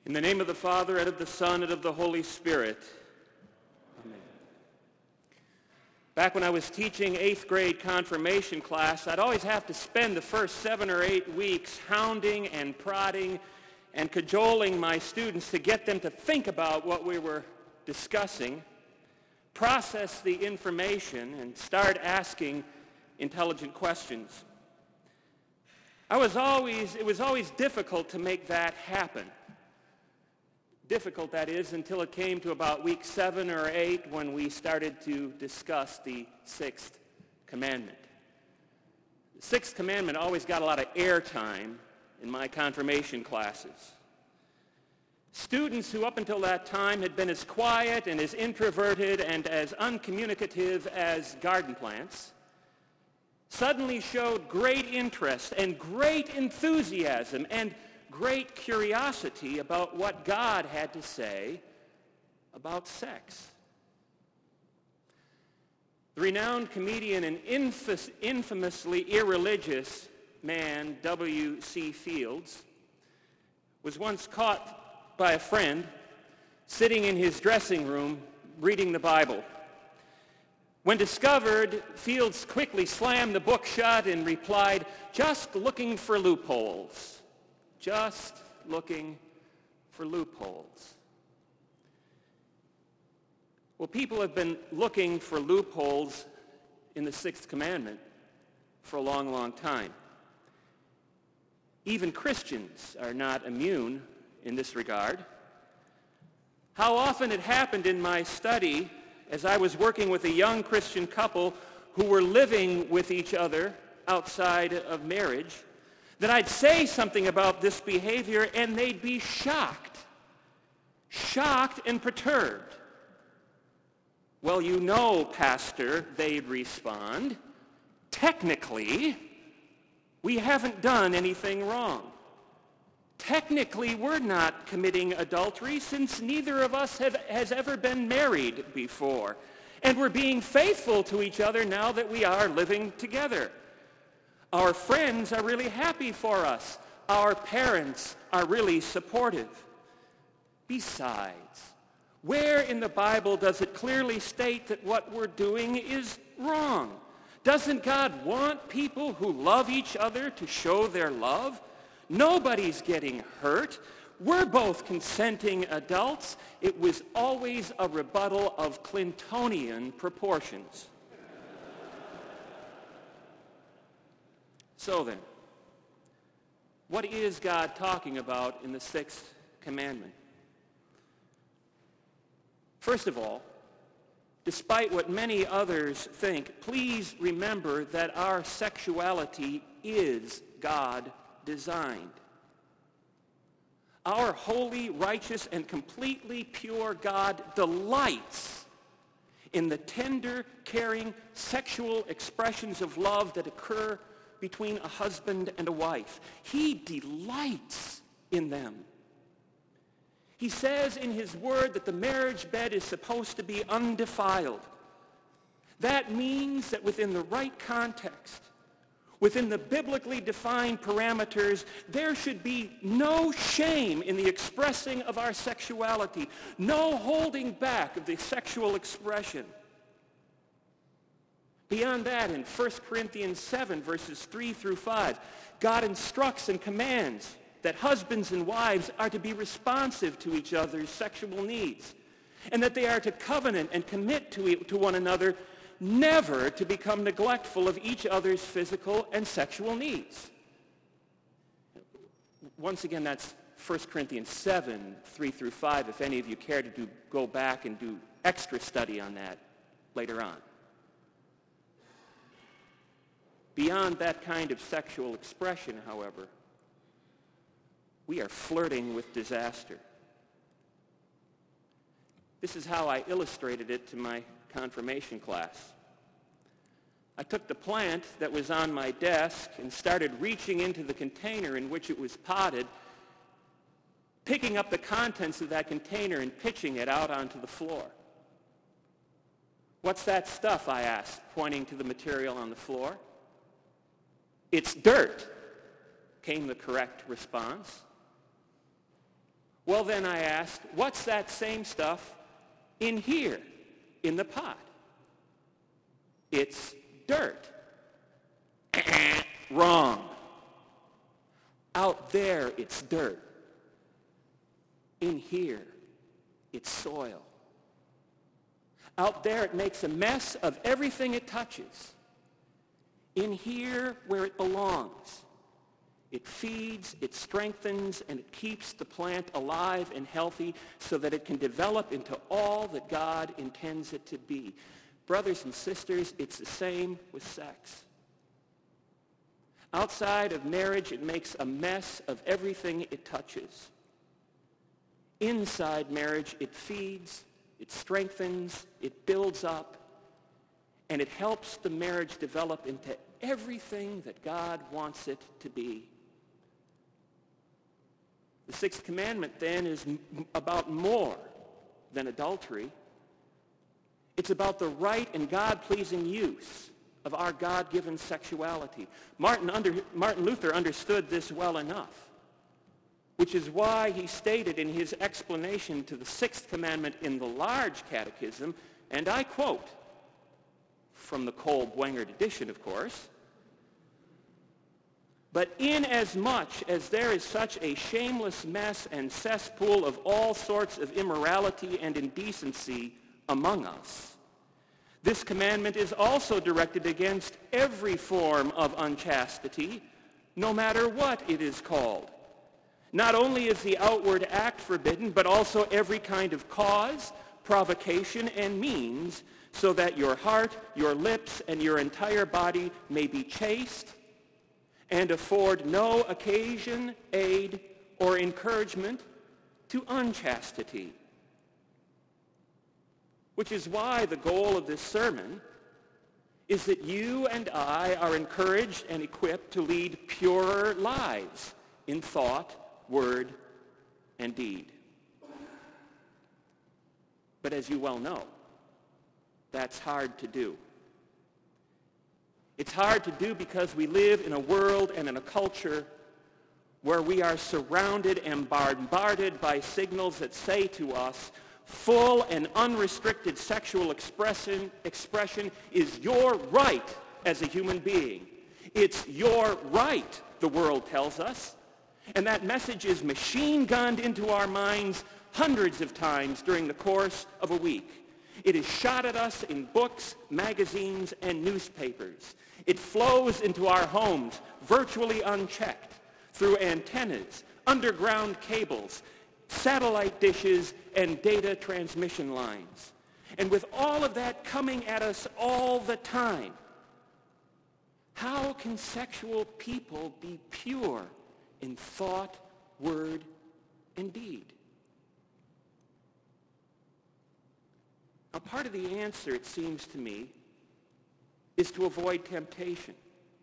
In the name of the Father, and of the Son, and of the Holy Spirit. Amen. Back when I was teaching 8th grade confirmation class, I'd always have to spend the first 7 or 8 weeks hounding and prodding and cajoling my students to get them to think about what we were discussing, process the information, and start asking intelligent questions. It was always difficult to make that happen. Difficult, that is, until it came to about week 7 or 8 when we started to discuss the 6th commandment. The 6th commandment always got a lot of airtime in my confirmation classes. Students who up until that time had been as quiet and as introverted and as uncommunicative as garden plants suddenly showed great interest and great enthusiasm and great curiosity about what God had to say about sex. The renowned comedian and infamously irreligious man W.C. Fields was once caught by a friend sitting in his dressing room reading the Bible. When discovered, Fields quickly slammed the book shut and replied, "Just looking for loopholes. Just looking for loopholes." Well, people have been looking for loopholes in the 6th commandment for a long, long time. Even Christians are not immune in this regard. How often it happened in my study as I was working with a young Christian couple who were living with each other outside of marriage, that I'd say something about this behavior and they'd be shocked and perturbed. "Well, you know, Pastor," they'd respond, "technically, we haven't done anything wrong. Technically, we're not committing adultery since neither of us has ever been married before. And we're being faithful to each other now that we are living together. Our friends are really happy for us. Our parents are really supportive. Besides, where in the Bible does it clearly state that what we're doing is wrong? Doesn't God want people who love each other to show their love? Nobody's getting hurt. We're both consenting adults." It was always a rebuttal of Clintonian proportions. So then, what is God talking about in the 6th commandment? First of all, despite what many others think, please remember that our sexuality is God-designed. Our holy, righteous, and completely pure God delights in the tender, caring, sexual expressions of love that occur between a husband and a wife. He delights in them. He says in his word that the marriage bed is supposed to be undefiled. That means that within the right context, within the biblically defined parameters, there should be no shame in the expressing of our sexuality, no holding back of the sexual expression. Beyond that, in 1 Corinthians 7, verses 3 through 5, God instructs and commands that husbands and wives are to be responsive to each other's sexual needs, and that they are to covenant and commit to one another never to become neglectful of each other's physical and sexual needs. Once again, that's 1 Corinthians 7, 3 through 5, if any of you care to go back and do extra study on that later on. Beyond that kind of sexual expression, however, we are flirting with disaster. This is how I illustrated it to my confirmation class. I took the plant that was on my desk and started reaching into the container in which it was potted, picking up the contents of that container and pitching it out onto the floor. "What's that stuff?" I asked, pointing to the material on the floor. "It's dirt," came the correct response. Well, then I asked, what's that same stuff in here, in the pot? It's dirt. Wrong. Out there, it's dirt. In here, it's soil. Out there, it makes a mess of everything it touches. In here, where it belongs, it feeds, it strengthens, and it keeps the plant alive and healthy so that it can develop into all that God intends it to be. Brothers and sisters, it's the same with sex. Outside of marriage, it makes a mess of everything it touches. Inside marriage, it feeds, it strengthens, it builds up, and it helps the marriage develop into everything that God wants it to be. The sixth commandment, then, is about more than adultery. It's about the right and God-pleasing use of our God-given sexuality. Martin Luther understood this well enough, which is why he stated in his explanation to the sixth commandment in the large catechism, and I quote, from the Cole-Bwengert edition, of course, "But inasmuch as there is such a shameless mess and cesspool of all sorts of immorality and indecency among us, this commandment is also directed against every form of unchastity, no matter what it is called. Not only is the outward act forbidden, but also every kind of cause, provocation, and means, so that your heart, your lips, and your entire body may be chaste and afford no occasion, aid, or encouragement to unchastity." Which is why the goal of this sermon is that you and I are encouraged and equipped to lead purer lives in thought, word, and deed. But as you well know, that's hard to do. It's hard to do because we live in a world and in a culture where we are surrounded and bombarded by signals that say to us, full and unrestricted sexual expression is your right as a human being. It's your right, the world tells us. And that message is machine-gunned into our minds hundreds of times during the course of a week. It is shot at us in books, magazines, and newspapers. It flows into our homes virtually unchecked through antennas, underground cables, satellite dishes, and data transmission lines. And with all of that coming at us all the time, how can sexual people be pure in thought, word, and deed? A part of the answer, it seems to me, is to avoid temptation.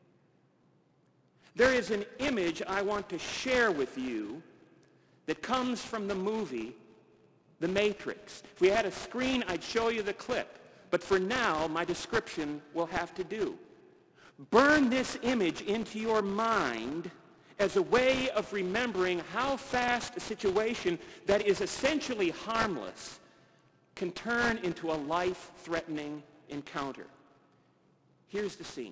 There is an image I want to share with you that comes from the movie The Matrix. If we had a screen, I'd show you the clip. But for now, my description will have to do. Burn this image into your mind as a way of remembering how fast a situation that is essentially harmless can turn into a life-threatening encounter. Here's the scene.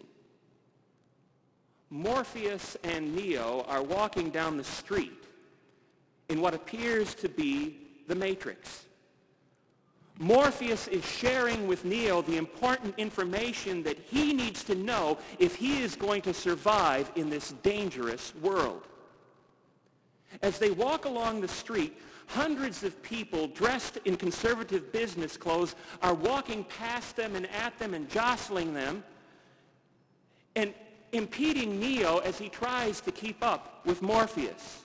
Morpheus and Neo are walking down the street in what appears to be the Matrix. Morpheus is sharing with Neo the important information that he needs to know if he is going to survive in this dangerous world. As they walk along the street, hundreds of people dressed in conservative business clothes are walking past them and at them and jostling them and impeding Neo as he tries to keep up with Morpheus.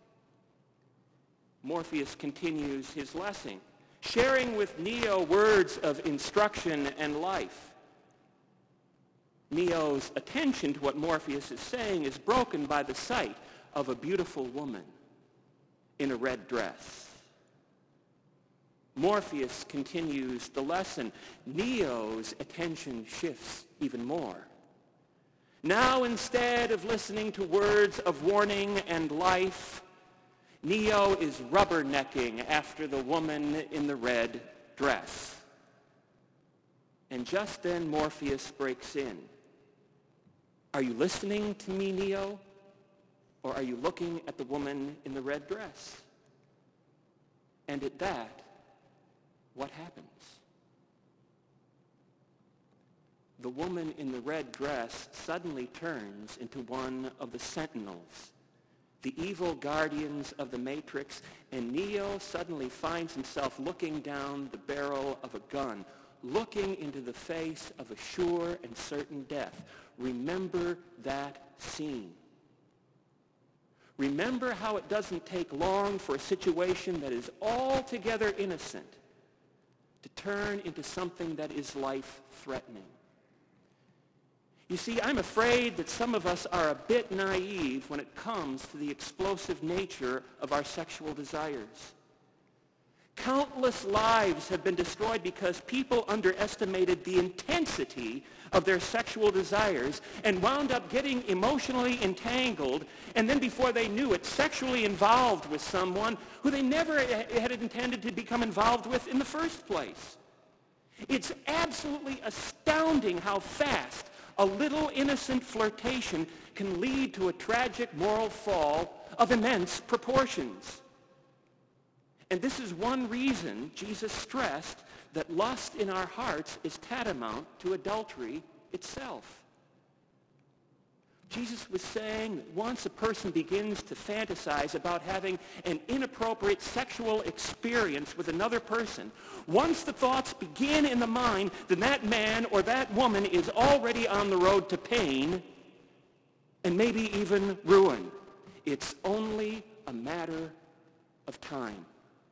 Morpheus continues his lesson, sharing with Neo words of instruction and life. Neo's attention to what Morpheus is saying is broken by the sight of a beautiful woman in a red dress. Morpheus continues the lesson. Neo's attention shifts even more. Now, instead of listening to words of warning and life, Neo is rubbernecking after the woman in the red dress. And just then Morpheus breaks in. Are you listening to me, Neo? Or are you looking at the woman in the red dress? And at that, what happens? The woman in the red dress suddenly turns into one of the Sentinels, the evil guardians of the Matrix, and Neo suddenly finds himself looking down the barrel of a gun, looking into the face of a sure and certain death. Remember that scene. Remember how it doesn't take long for a situation that is altogether innocent to turn into something that is life-threatening. You see, I'm afraid that some of us are a bit naive when it comes to the explosive nature of our sexual desires. Countless lives have been destroyed because people underestimated the intensity of their sexual desires and wound up getting emotionally entangled, and then before they knew it, sexually involved with someone who they never had intended to become involved with in the first place. It's absolutely astounding how fast a little innocent flirtation can lead to a tragic moral fall of immense proportions. And this is one reason Jesus stressed that lust in our hearts is tantamount to adultery itself. Jesus was saying that once a person begins to fantasize about having an inappropriate sexual experience with another person, once the thoughts begin in the mind, then that man or that woman is already on the road to pain and maybe even ruin. It's only a matter of time.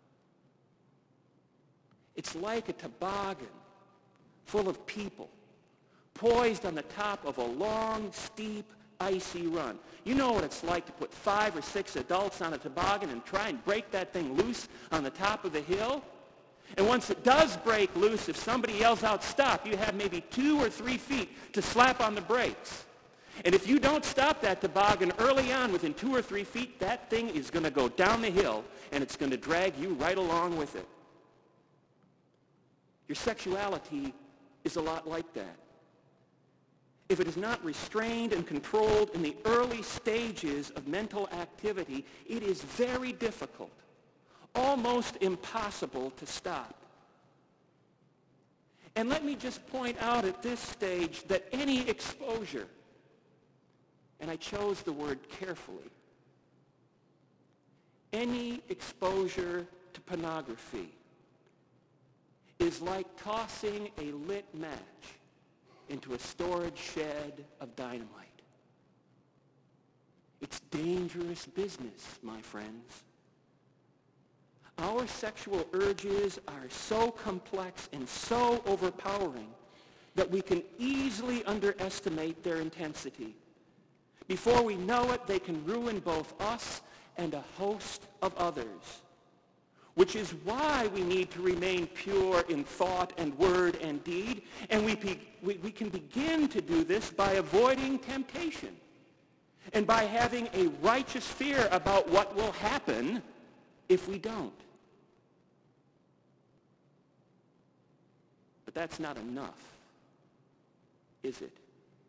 It's like a toboggan full of people poised on the top of a long, steep, icy run. You know what it's like to put 5 or 6 adults on a toboggan and try and break that thing loose on the top of the hill? And once it does break loose, if somebody yells out, stop, you have maybe 2 or 3 feet to slap on the brakes. And if you don't stop that toboggan early on, within 2 or 3 feet, that thing is going to go down the hill, and it's going to drag you right along with it. Your sexuality is a lot like that. If it is not restrained and controlled in the early stages of mental activity, it is very difficult, almost impossible to stop. And let me just point out at this stage that any exposure, and I chose the word carefully, any exposure to pornography is like tossing a lit match into a storage shed of dynamite. It's dangerous business, my friends. Our sexual urges are so complex and so overpowering that we can easily underestimate their intensity. Before we know it, they can ruin both us and a host of others, which is why we need to remain pure in thought and word and deed, and we can begin to do this by avoiding temptation and by having a righteous fear about what will happen if we don't. But that's not enough, is it?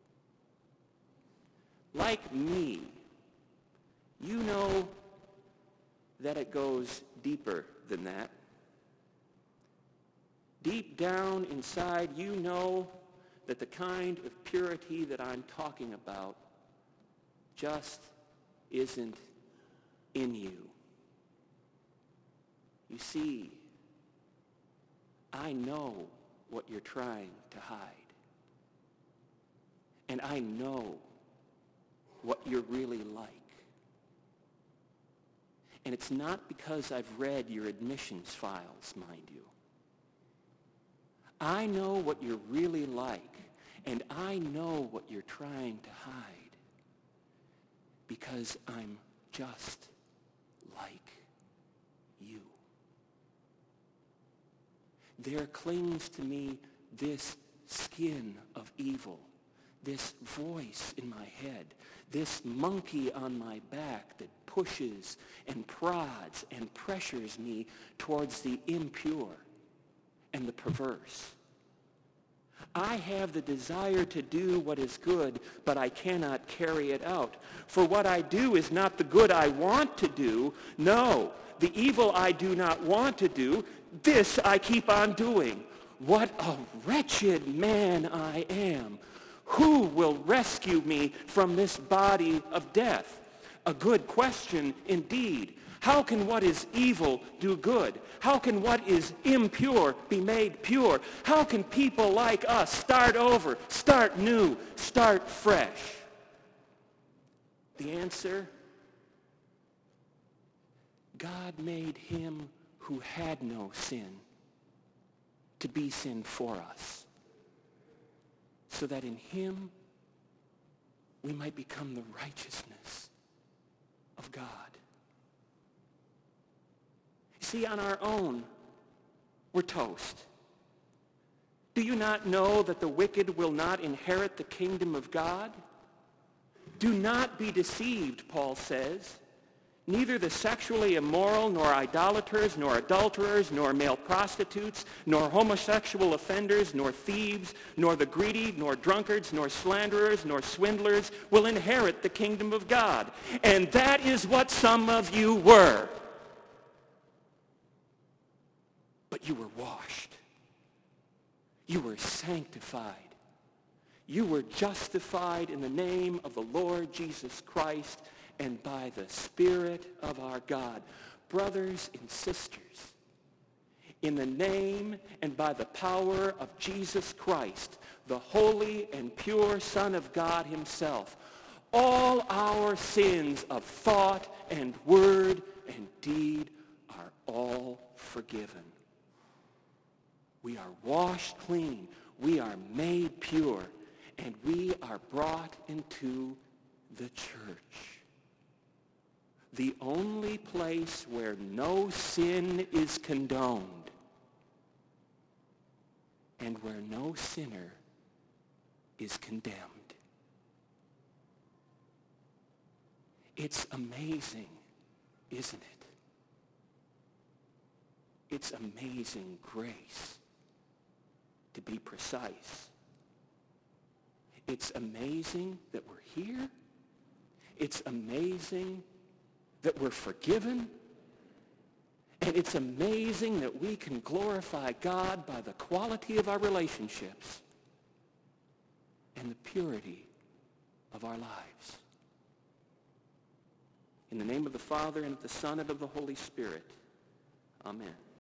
Like me, you know that it goes deeper than that. Deep down inside, you know that the kind of purity that I'm talking about just isn't in you. You see, I know what you're trying to hide. And I know what you're really like. And it's not because I've read your admissions files, mind you. I know what you're really like, and I know what you're trying to hide, because I'm just like you. There clings to me this skin of evil this voice in my head, this monkey on my back that pushes and prods and pressures me towards the impure and the perverse. I have the desire to do what is good, but I cannot carry it out. For what I do is not the good I want to do. No, the evil I do not want to do, this I keep on doing. What a wretched man I am. Who will rescue me from this body of death? A good question indeed. How can what is evil do good? How can what is impure be made pure? How can people like us start over, start new, start fresh? The answer, God made him who had no sin to be sin for us, so that in him we might become the righteousness of God. See, on our own, we're toast. Do you not know that the wicked will not inherit the kingdom of God? Do not be deceived, Paul says. Neither the sexually immoral, nor idolaters, nor adulterers, nor male prostitutes, nor homosexual offenders, nor thieves, nor the greedy, nor drunkards, nor slanderers, nor swindlers will inherit the kingdom of God. And that is what some of you were. But you were washed. You were sanctified. You were justified in the name of the Lord Jesus Christ and by the Spirit of our God. Brothers and sisters, in the name and by the power of Jesus Christ, the holy and pure Son of God himself, all our sins of thought and word and deed are all forgiven. We are washed clean, we are made pure, and we are brought into the church. The only place where no sin is condoned and where no sinner is condemned. It's amazing, isn't it? It's amazing grace, to be precise. It's amazing that we're here. It's amazing that we're forgiven. And it's amazing that we can glorify God by the quality of our relationships and the purity of our lives. In the name of the Father, and of the Son, and of the Holy Spirit. Amen.